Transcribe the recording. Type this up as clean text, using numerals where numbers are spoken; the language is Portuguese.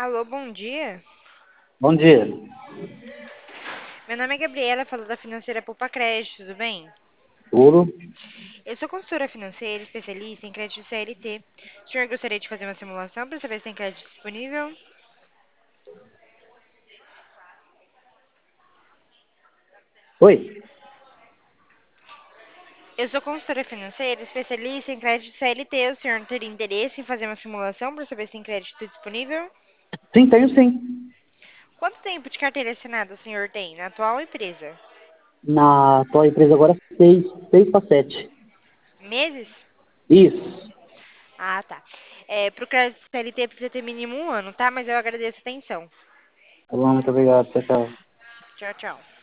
Alô, bom dia. Bom dia. Meu nome é Gabriela, falo da Financeira Poupa Crédito, tudo bem? Tudo? Eu sou consultora financeira, especialista em crédito CLT. O senhor gostaria de fazer uma simulação para saber se tem crédito disponível? Oi? Eu sou consultora financeira, especialista em crédito CLT. O senhor teria interesse em fazer uma simulação para saber se tem crédito disponível? Sim, tenho sim. Quanto tempo de carteira assinada o senhor tem na atual empresa? Na tua empresa agora, 6 para 7. Meses? Isso. Ah, tá. Para o crédito CLT precisa ter mínimo um ano, tá? Mas eu agradeço a atenção. Tá bom, muito obrigado. Tchau, tchau. Tchau, tchau.